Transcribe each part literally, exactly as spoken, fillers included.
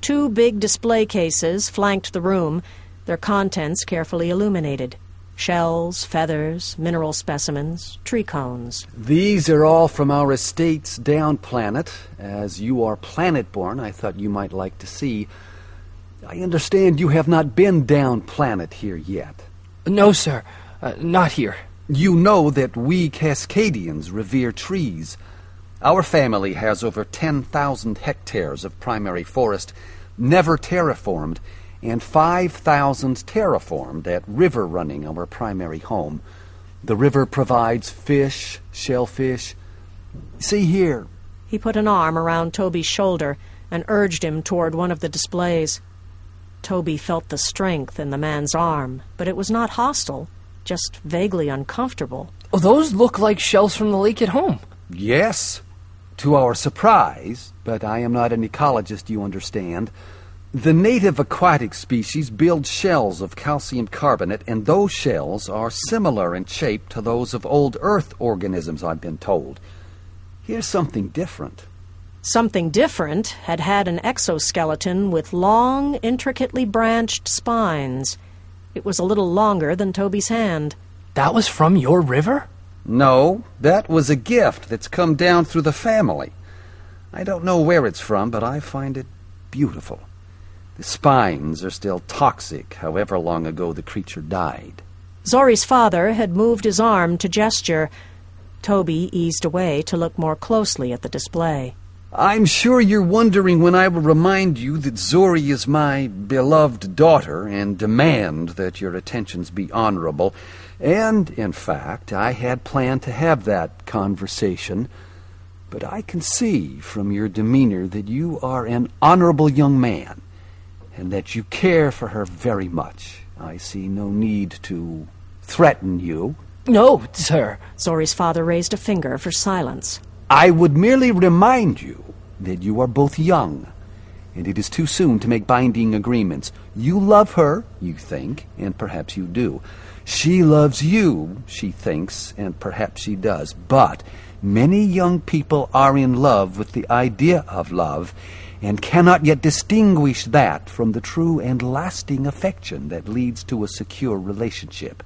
Two big display cases flanked the room, their contents carefully illuminated. Shells, feathers, mineral specimens, tree cones. These are all from our estates down planet. As you are planet-born, I thought you might like to see. I understand you have not been down planet here yet. No, sir. Uh, not here. You know that we Cascadians revere trees. Our family has over ten thousand hectares of primary forest, never terraformed, and five thousand terraformed at River Running, our primary home. The river provides fish, shellfish. See here. He put an arm around Toby's shoulder and urged him toward one of the displays. Toby felt the strength in the man's arm, but it was not hostile, just vaguely uncomfortable. Oh, those look like shells from the lake at home. Yes, to our surprise, but I am not an ecologist, you understand. The native aquatic species build shells of calcium carbonate, and those shells are similar in shape to those of old Earth organisms, I've been told. Here's something different. Something different had had an exoskeleton with long, intricately branched spines. It was a little longer than Toby's hand. That was from your river? No, that was a gift that's come down through the family. I don't know where it's from, but I find it beautiful. The spines are still toxic, however long ago the creature died. Zori's father had moved his arm to gesture. Toby eased away to look more closely at the display. I'm sure you're wondering when I will remind you that Zori is my beloved daughter and demand that your attentions be honorable. And, in fact, I had planned to have that conversation. But I can see from your demeanor that you are an honorable young man and that you care for her very much. I see no need to threaten you. No, sir. Zori's father raised a finger for silence. I would merely remind you that you are both young, and it is too soon to make binding agreements. You love her, you think, and perhaps you do. She loves you, she thinks, and perhaps she does. But many young people are in love with the idea of love and cannot yet distinguish that from the true and lasting affection that leads to a secure relationship.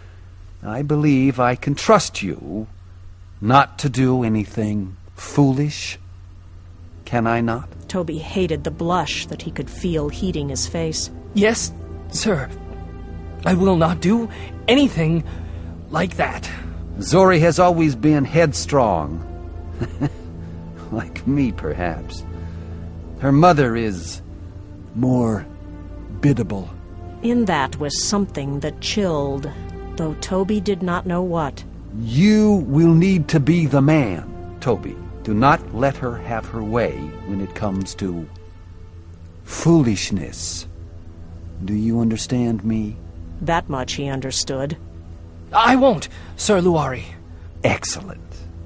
I believe I can trust you not to do anything foolish. Can I not? Toby hated the blush that he could feel heating his face. Yes, sir. I will not do anything like that. Zori has always been headstrong. Like me, perhaps. Her mother is more biddable. In that was something that chilled, though Toby did not know what. You will need to be the man, Toby. Do not let her have her way when it comes to foolishness. Do you understand me? That much he understood. I won't, Sir Luari. Excellent.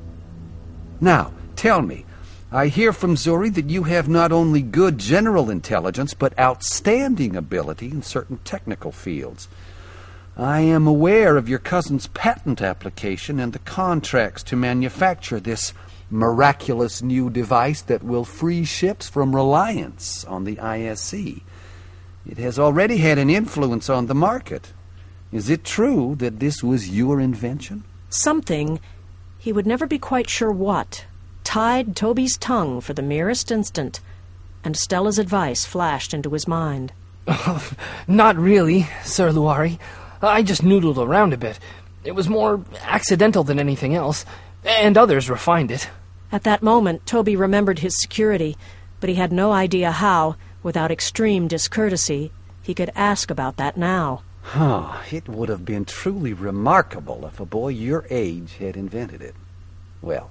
Now, tell me, I hear from Zori that you have not only good general intelligence, but outstanding ability in certain technical fields. I am aware of your cousin's patent application and the contracts to manufacture this miraculous new device that will free ships from reliance on the I S C. It has already had an influence on the market. Is it true that this was your invention? Something, he would never be quite sure what, tied Toby's tongue for the merest instant, and Stella's advice flashed into his mind. Not really, Sir Luari. I just noodled around a bit. It was more accidental than anything else, and others refined it. At that moment, Toby remembered his security, but he had no idea how, without extreme discourtesy, he could ask about that now. Huh, it would have been truly remarkable if a boy your age had invented it. Well,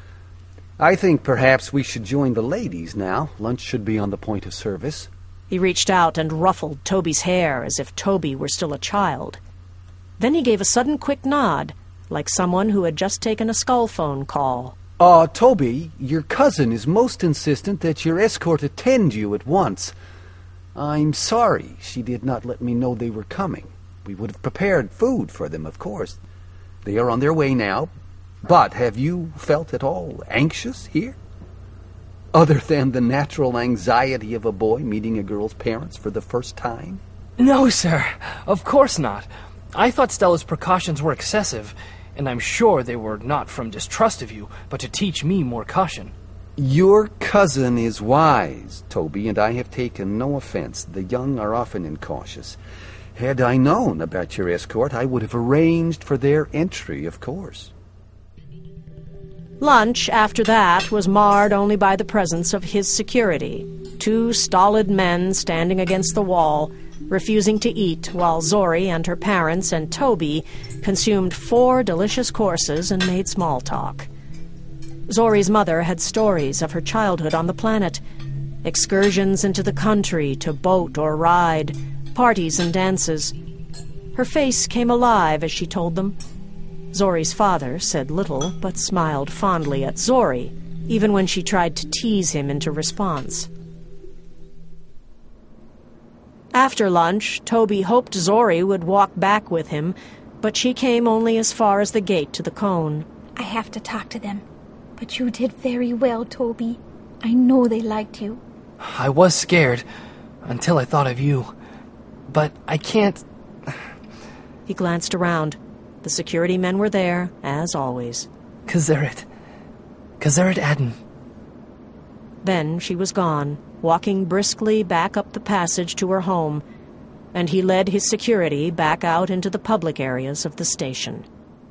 I think perhaps we should join the ladies now. Lunch should be on the point of service. He reached out and ruffled Toby's hair as if Toby were still a child. Then he gave a sudden quick nod, like someone who had just taken a skull phone call. Uh, Toby, your cousin is most insistent that your escort attend you at once. I'm sorry she did not let me know they were coming. We would have prepared food for them, of course. They are on their way now. But have you felt at all anxious here? Other than the natural anxiety of a boy meeting a girl's parents for the first time? No, sir. Of course not. I thought Stella's precautions were excessive, and I'm sure they were not from distrust of you, but to teach me more caution. Your cousin is wise, Toby, and I have taken no offense. The young are often incautious. Had I known about your escort, I would have arranged for their entry, of course. Lunch, after that, was marred only by the presence of his security. Two stolid men standing against the wall, refusing to eat, while Zori and her parents and Toby consumed four delicious courses and made small talk. Zori's mother had stories of her childhood on the planet, excursions into the country to boat or ride, parties and dances. Her face came alive as she told them. Zori's father said little, but smiled fondly at Zori, even when she tried to tease him into response. After lunch, Toby hoped Zori would walk back with him, but she came only as far as the gate to the cone. I have to talk to them. But you did very well, Toby. I know they liked you. I was scared, until I thought of you. But I can't... He glanced around. The security men were there, as always. Kazeret. Kazeret Adden. Then she was gone, walking briskly back up the passage to her home, and he led his security back out into the public areas of the station.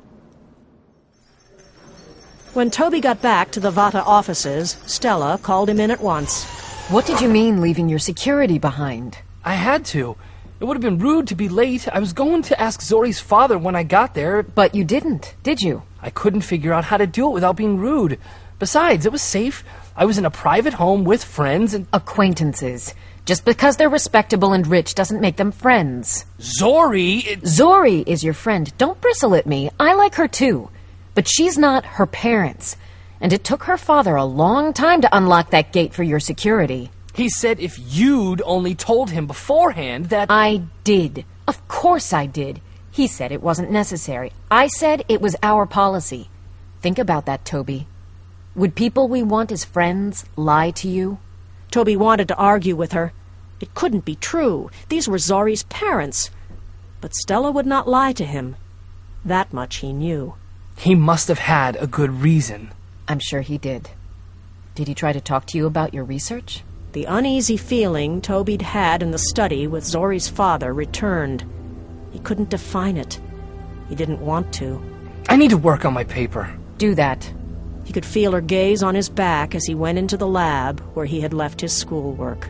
When Toby got back to the Vata offices, Stella called him in at once. What did you mean, leaving your security behind? I had to. It would have been rude to be late. I was going to ask Zori's father when I got there. But you didn't, did you? I couldn't figure out how to do it without being rude. Besides, it was safe. I was in a private home with friends and... Acquaintances. Just because they're respectable and rich doesn't make them friends. Zori... It... Zori is your friend. Don't bristle at me. I like her too. But she's not her parents. And it took her father a long time to unlock that gate for your security. He said if you'd only told him beforehand that... I did. Of course I did. He said it wasn't necessary. I said it was our policy. Think about that, Toby. Would people we want as friends lie to you? Toby wanted to argue with her. It couldn't be true. These were Zori's parents. But Stella would not lie to him. That much he knew. He must have had a good reason. I'm sure he did. Did he try to talk to you about your research? The uneasy feeling Toby'd had in the study with Zori's father returned. He couldn't define it. He didn't want to. I need to work on my paper. Do that. He could feel her gaze on his back as he went into the lab where he had left his schoolwork.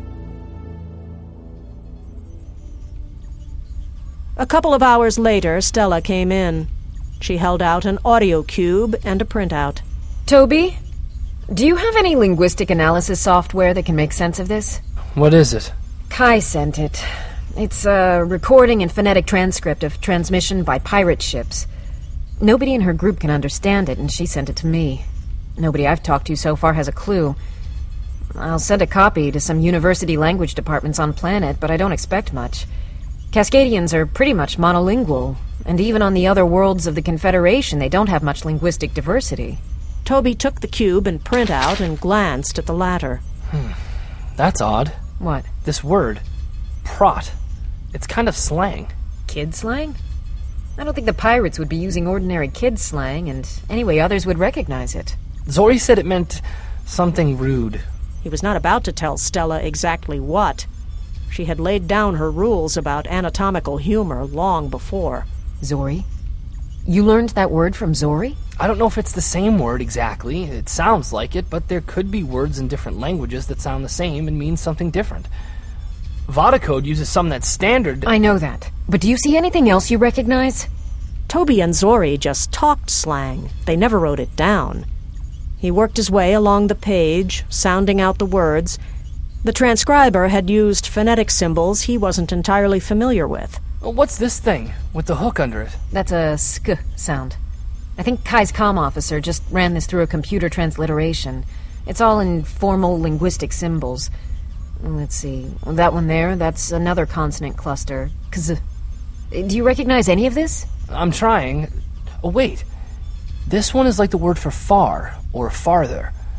A couple of hours later, Stella came in. She held out an audio cube and a printout. Toby, do you have any linguistic analysis software that can make sense of this? What is it? Kai sent it. It's a recording and phonetic transcript of transmission by pirate ships. Nobody in her group can understand it, and she sent it to me. Nobody I've talked to so far has a clue. I'll send a copy to some university language departments on planet, but I don't expect much. Cascadians are pretty much monolingual, and even on the other worlds of the Confederation, they don't have much linguistic diversity. Toby took the cube and printout and glanced at the latter. Hmm. That's odd. What? This word. Prot. It's kind of slang. Kid slang? I don't think the pirates would be using ordinary kid slang, and anyway, others would recognize it. Zori said it meant something rude. He was not about to tell Stella exactly what. She had laid down her rules about anatomical humor long before. Zori? You learned that word from Zori? I don't know if it's the same word exactly. It sounds like it, but there could be words in different languages that sound the same and mean something different. Vata code uses some that's standard. I know that. But do you see anything else you recognize? Toby and Zori just talked slang. They never wrote it down. He worked his way along the page, sounding out the words. The transcriber had used phonetic symbols he wasn't entirely familiar with. What's this thing with the hook under it? That's a sk sound. I think Kai's comm officer just ran this through a computer transliteration. It's all in formal linguistic symbols. Let's see. That one there, that's another consonant cluster. Kz. Do you recognize any of this? I'm trying. Oh, wait. This one is like the word for far, or farther.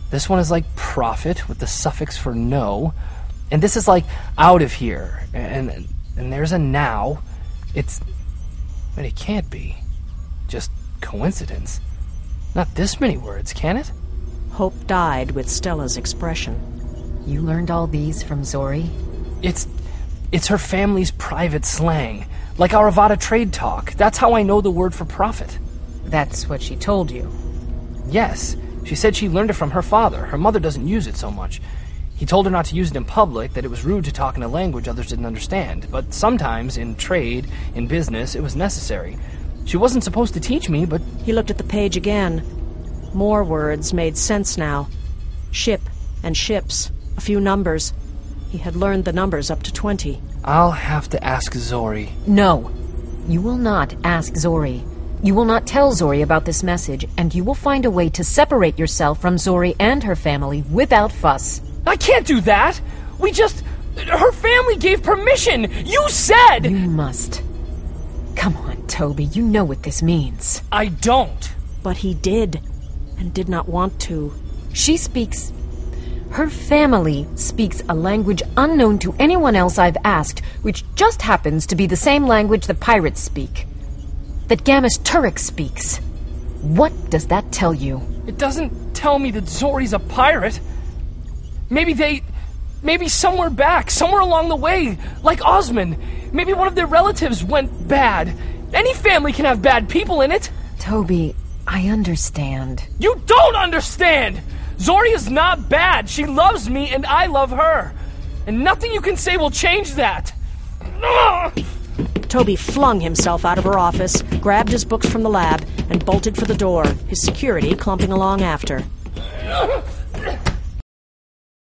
This one is like prophet with the suffix for no. And this is like out of here. And and there's a now. It's... But it can't be. Just coincidence. Not this many words, can it? Hope died with Stella's expression. You learned all these from Zori? It's... It's her family's private slang. Like our Avada trade talk. That's how I know the word for prophet. That's what she told you. Yes. She said she learned it from her father. Her mother doesn't use it so much. He told her not to use it in public, that it was rude to talk in a language others didn't understand. But sometimes, in trade, in business, it was necessary. She wasn't supposed to teach me, but... He looked at the page again. More words made sense now. Ship and ships. A few numbers. He had learned the numbers up to twenty. I'll have to ask Zori. No. You will not ask Zori. You will not tell Zori about this message, and you will find a way to separate yourself from Zori and her family without fuss. I can't do that! We just... Her family gave permission! You said! You must. Come on, Toby, you know what this means. I don't. But he did, and did not want to. She speaks... Her family speaks a language unknown to anyone else I've asked, which just happens to be the same language the pirates speak. That Gammas Turek speaks. What does that tell you? It doesn't tell me that Zori's a pirate. Maybe they... Maybe somewhere back, somewhere along the way, like Osman. Maybe one of their relatives went bad. Any family can have bad people in it. Toby, I understand. You don't understand! Zori is not bad. She loves me and I love her. And nothing you can say will change that. Toby flung himself out of her office, grabbed his books from the lab, and bolted for the door, his security clumping along after.